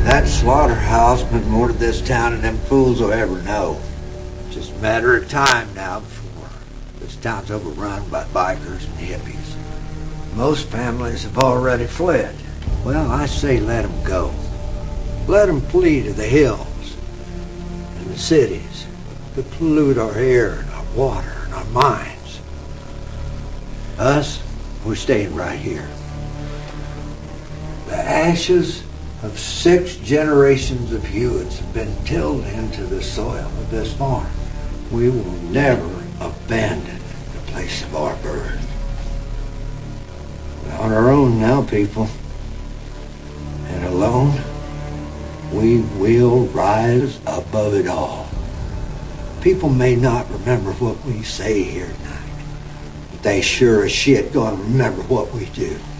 That slaughterhouse meant more to this town than them fools will ever know. It's just a matter of time now before this town's overrun by bikers and hippies. Most families have already fled. Well, I say let them go. Let them flee to the hills and the cities that pollute our air and our water and our minds. Us, we're staying right here. The ashes of 6 generations of Hewitts have been tilled into the soil of this farm. We will never abandon the place of our birth. We're on our own now, people. And alone, we will rise above it all. People may not remember what we say here tonight, but they sure as shit gonna remember what we do.